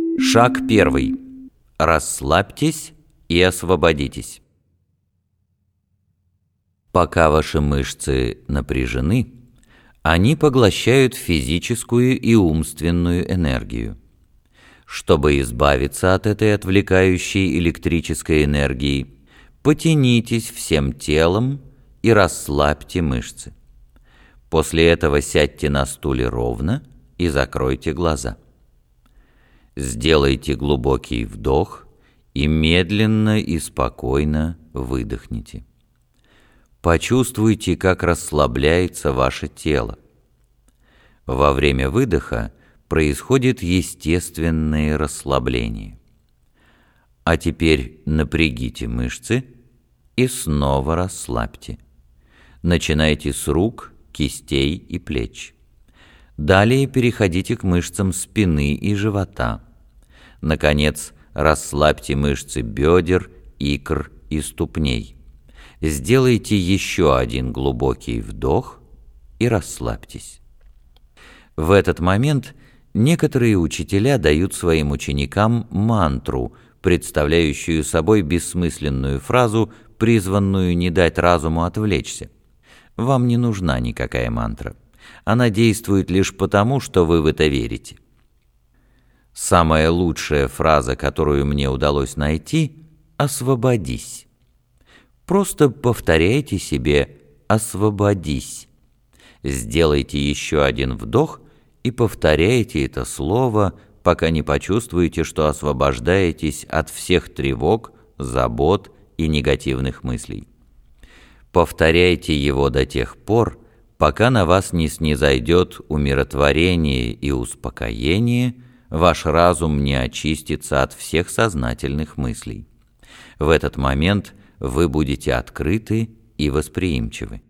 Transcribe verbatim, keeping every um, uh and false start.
Шаг первый. Расслабьтесь и освободитесь. Пока ваши мышцы напряжены, они поглощают физическую и умственную энергию. Чтобы избавиться от этой отвлекающей электрической энергии, потянитесь всем телом и расслабьте мышцы. После этого сядьте на стуле ровно и закройте глаза. Сделайте глубокий вдох и медленно и спокойно выдохните. Почувствуйте, как расслабляется ваше тело. Во время выдоха происходит естественное расслабление. А теперь напрягите мышцы и снова расслабьте. Начинайте с рук, кистей и плеч. Далее переходите к мышцам спины и живота. Наконец, расслабьте мышцы бедер, икр и ступней. Сделайте еще один глубокий вдох и расслабьтесь. В этот момент некоторые учителя дают своим ученикам мантру, представляющую собой бессмысленную фразу, призванную не дать разуму отвлечься. Вам не нужна никакая мантра. Она действует лишь потому, что вы в это верите. Самая лучшая фраза, которую мне удалось найти — «освободись». Просто повторяйте себе «освободись». Сделайте еще один вдох и повторяйте это слово, пока не почувствуете, что освобождаетесь от всех тревог, забот и негативных мыслей. Повторяйте его до тех пор, пока на вас не снизойдет умиротворение и успокоение, ваш разум не очистится от всех сознательных мыслей. В этот момент вы будете открыты и восприимчивы.